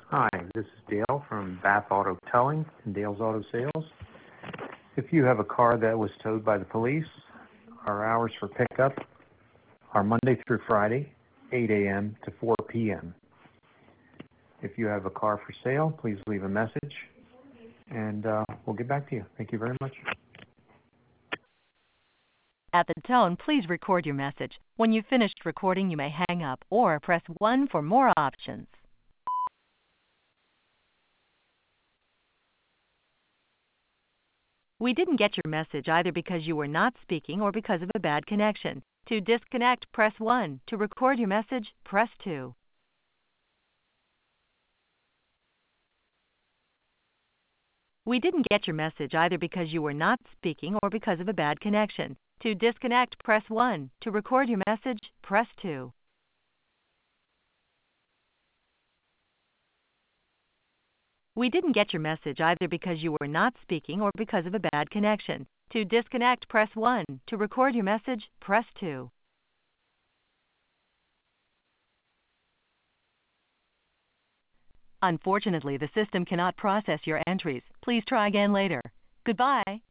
Hi, this is Dale from Bath Auto Towing and Dale's Auto Sales. If you have a car that was towed by the police, our hours for pickup are Monday through Friday, 8 a.m. to 4 p.m. If you have a car for sale, please leave a message, and we'll get back to you. Thank you very much. At the tone, please record your message. When you've finished recording, you may hang up or press 1 for more options. We didn't get your message either because you were not speaking or because of a bad connection. To disconnect, press 1. To record your message, press 2. We didn't get your message either because you were not speaking or because of a bad connection. To disconnect, press 1. To record your message, press 2. We didn't get your message either because you were not speaking or because of a bad connection. To disconnect, press 1. To record your message, press 2. Unfortunately, the system cannot process your entries. Please try again later. Goodbye.